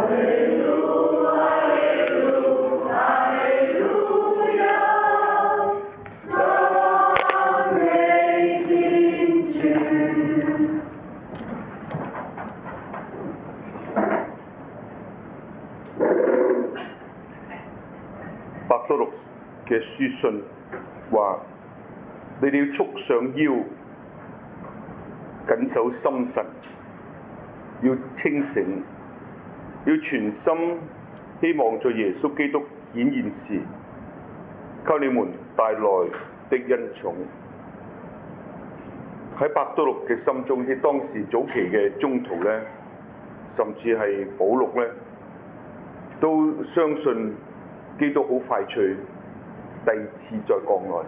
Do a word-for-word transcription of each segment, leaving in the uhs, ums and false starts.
伯多祿嘅書信話：你哋要束上腰，緊守心神，要清醒，要全心希望在耶穌基督顯現時，給你們帶來的恩寵。喺伯多祿嘅心中，喺當時早期嘅宗徒咧，甚至係保祿咧，都相信基督好快脆第二次再降來，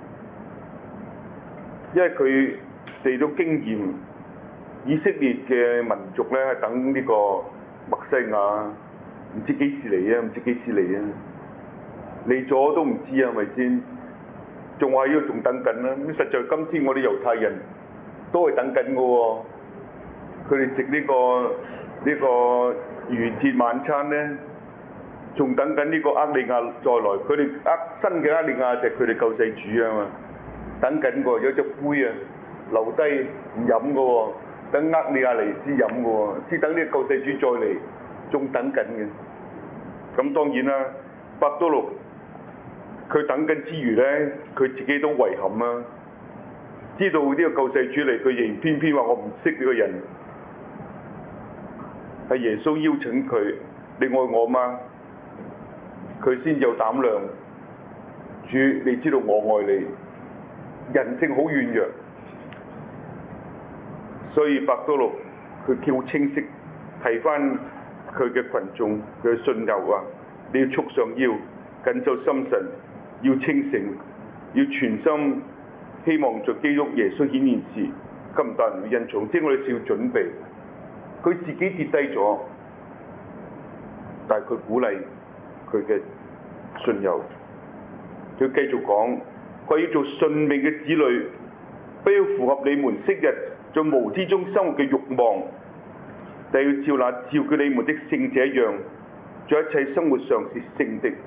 因為佢哋都經驗以色列嘅民族咧等呢個默西亞，唔知幾時嚟啊，唔知幾時嚟啊，嚟咗都唔知啊，係咪先？仲話要仲等緊啦，咁實在今天我哋猶太人都係等緊嘅喎，佢哋食呢個呢個逾節晚餐咧，仲等緊呢個厄利亞再來，佢哋厄新嘅厄利亞就係佢哋救世主啊嘛，等緊個有隻杯啊，留低唔飲嘅喎，等厄利亞嚟先飲嘅喎，先等呢個救世主再嚟，仲等緊嘅。咁當然啦，伯多祿佢等緊之餘咧，佢自己都遺憾啊，知道呢個救世主嚟，佢仍然偏偏話我唔識呢個人，係耶穌邀請佢，你愛我嗎？佢先有膽量，主你知道我愛你，人性好軟弱，所以伯多祿佢好清晰提翻佢嘅群眾佢嘅信友啊，你要束上腰，緊守心神，要清醒，要全心希望在基督耶穌顯現時，給唔帶來恩寵，即係我哋要準備。佢自己跌低咗，但係佢鼓勵佢嘅信友，佢繼續講，佢要做順命嘅子女，不要符合你們昔日在無知中生活嘅慾望，但要照那召叫你們的聖者一樣，在一切生活上是聖的。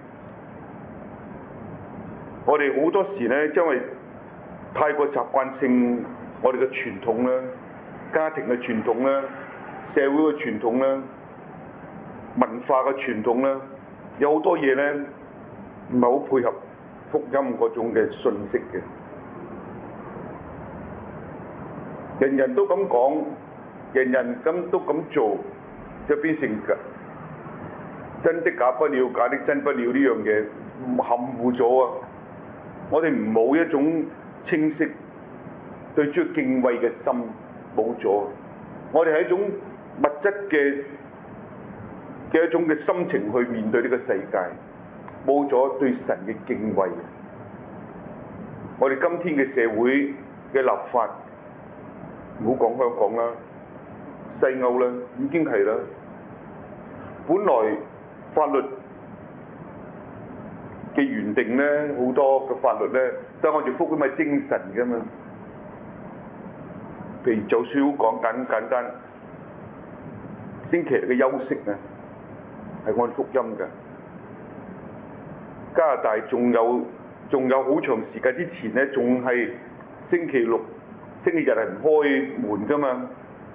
我哋好多時呢，因為太過習慣性，我哋嘅傳統啦、家庭嘅傳統啦、社會嘅傳統啦、文化嘅傳統啦，有好多嘢呢，唔係好配合福音嗰種嘅信息嘅。人人都咁講，人人咁都咁做，就變成真的假不了，假的真不了呢樣嘢，含糊咗啊！我哋唔冇一種清晰對主敬畏嘅心，冇咗。我哋係一種物質嘅嘅一種嘅心情去面對呢個世界，冇咗對神嘅敬畏。我哋今天嘅社會嘅立法，唔好講香港啦，西歐啦，已經係啦。本來法律嘅原定咧，好多嘅法律咧，都係按住福音嘅精神㗎嘛。譬如就算好講簡簡單，星期日嘅休息啊，係按福音㗎。加拿大仲有仲有好長時間之前咧，仲係星期六、星期日係唔開門㗎嘛。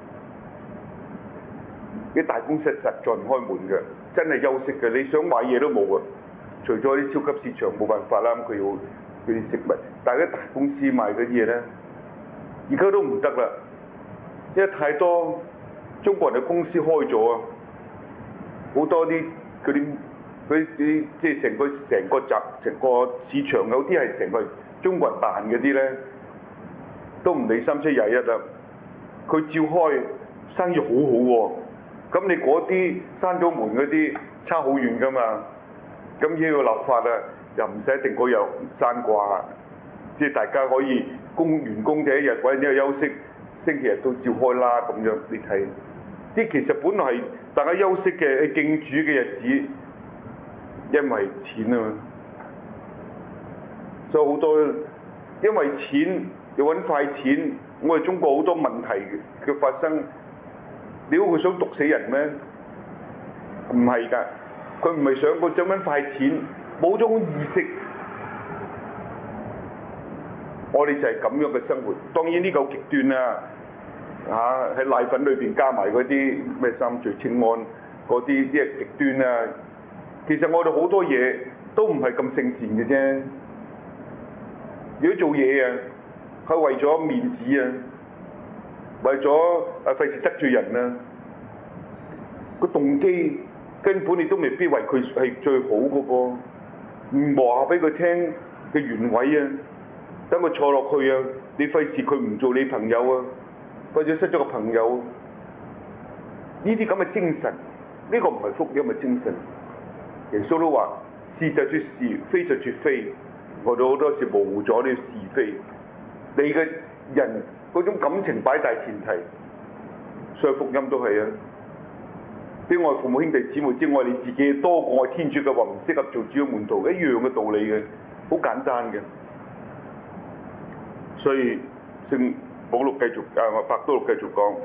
啲大公司實在唔開門嘅，真係休息嘅。你想買嘢都冇啊！除咗啲超級市場冇辦法啦，咁佢要佢啲食物，但係啲大公司賣嗰啲嘢咧，而家都唔得啦，因為太多中國人嘅公司開咗啊，好多啲嗰啲嗰啲即係成個成個集成個市場有啲係成個中國人辦嗰啲咧，都唔理三七廿一啦，佢照開生意好好喎，咁你嗰啲閂咗門嗰啲差好遠㗎嘛。咁呢個立法啊，又唔使一定嗰日閂掛，即係大家可以工員工第一日或者一日休息，星期日都照開啦咁樣。你睇，即係其實本來係大家休息嘅敬主嘅日子，因為錢啊嘛，所以好多因為錢要揾快錢，我哋中國好多問題嘅發生，你估佢想毒死人咩？ 唔係㗎，佢唔係想個想揾快錢，冇種意識。我哋就係咁樣嘅生活。當然呢個好極端啦，嚇喺奶粉裏邊加埋嗰啲咩三聚氰胺嗰啲，啲係極端啦。其實我哋好多嘢都唔係咁聖善嘅啫。如果做嘢啊，係為咗面子啊，為咗啊費事得罪人啊，個動機根本你都未必為佢係最好嗰個，唔話俾佢聽嘅原委啊，等佢坐落去啊，你費事佢唔做你朋友啊，或者失咗個朋友，呢啲咁嘅精神，呢個唔係福音嘅精神。耶穌都話：是就說是，非就說非。我哋好多時模糊咗呢個是非。你嘅人嗰種感情擺大前提，所以福音都係啊。比愛父母兄弟姊妹之愛你自己多過愛天主嘅話，唔適合做主要門徒，一樣嘅道理嘅，好簡單嘅。所以聖保祿繼續啊，伯多祿繼續講，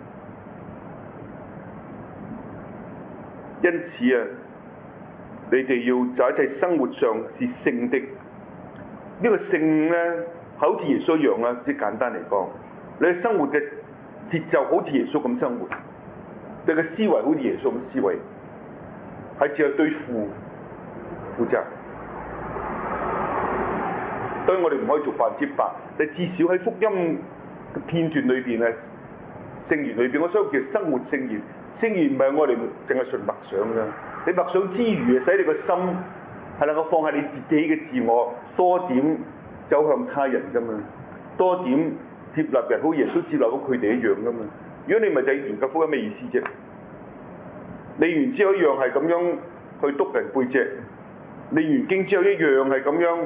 因此啊，你哋要在一切生活上是聖的。呢、這個聖咧，好似耶穌一樣啦，即係簡單嚟講，你嘅生活嘅節奏好似耶穌咁生活。你嘅思維好似耶穌咁思維，係只係對父負責。當然我哋唔可以做百分之百，但至少喺福音嘅片段裏邊啊，聖言裏邊，我想叫生活聖言。聖言唔係我哋淨係純默想㗎，你默想之餘啊，使你個心係能夠放下你自己嘅自我，多點走向他人㗎嘛，多點接納人，好耶穌接納到佢哋一樣㗎嘛。如果你咪就係研究福音咩意思啫？你完之後一樣係咁樣去督人背脊，你完經之後一樣係咁樣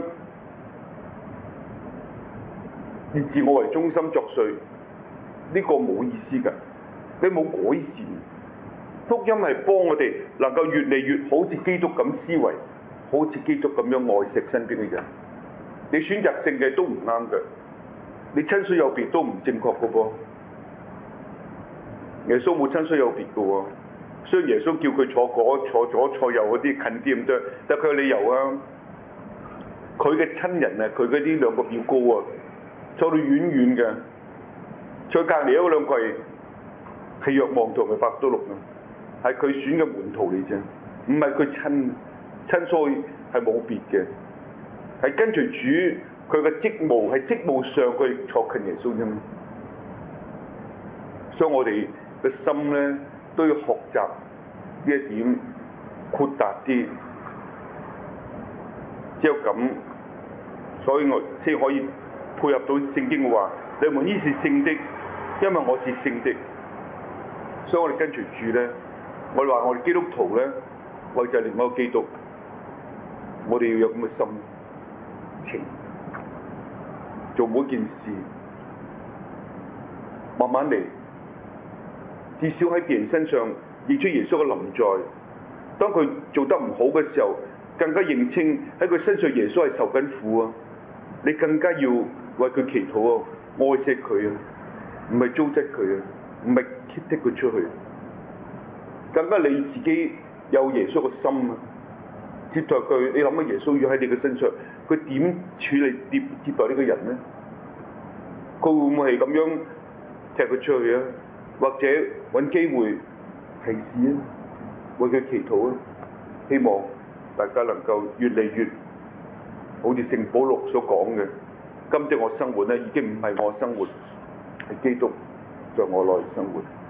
以自我為中心作祟，呢、這個冇意思㗎，你冇改善。福音係幫我哋能夠越嚟越好似基督咁思維，好似基督咁樣愛惜身邊嘅人。你選擇性嘅都唔啱嘅，你親疏有別都唔正確嘅噃。耶穌冇親疏有別嘅喎，雖然耶穌叫佢坐嗰坐左坐右嗰啲近啲咁多，但佢有理由啊。佢嘅親人啊，佢嗰啲兩個表哥啊，坐到遠遠嘅，坐隔離嗰兩個係係若望同埋伯多祿啊，係佢選嘅門徒嚟啫，唔係佢親親疏係冇別嘅，係跟隨主佢嘅職務係職務上佢坐近耶穌啫嘛，所以我哋嘅心咧都要學習呢一點豁達啲，只有咁，所以我先可以配合到聖經嘅話，你們依是聖的，因為我是聖的。所以我哋跟隨主咧，我哋話我哋基督徒咧，我哋就係另外一個基督，我哋要有咁嘅心情，做每件事，慢慢嚟。至少喺別人身上認出耶穌嘅臨在。當佢做得唔好嘅時候，更加認清喺佢身上耶穌係受緊苦啊！你更加要為佢祈禱啊，愛錫佢啊，唔係糟質佢啊，唔係踢佢出去。更加你自己有耶穌嘅心啊！接待佢，你諗下耶穌要喺你嘅身上，佢點處理接接待呢個人呢？佢會唔會係咁樣踢佢出去啊？或者揾機會提示啊，為佢祈禱啊，希望大家能夠越嚟越好似聖保祿所講嘅，今天我生活咧已經唔係我生活，係基督在我內生活。